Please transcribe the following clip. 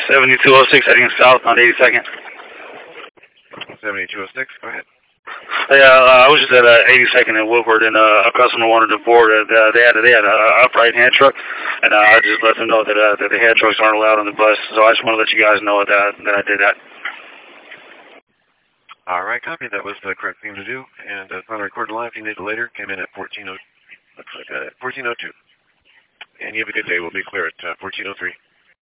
7206 heading south on 82nd. 7206, go ahead. Yeah, I was just at 82nd in Woodward, and a customer wanted to board. They had an upright hand truck, and I just let them know that the hand trucks aren't allowed on the bus. So I just want to let you guys know that I did that. All right, copy. That was the correct thing to do, and it's on the recorded line. If you need it later, came in at 1402. And you have a good day. We'll be clear at 1403.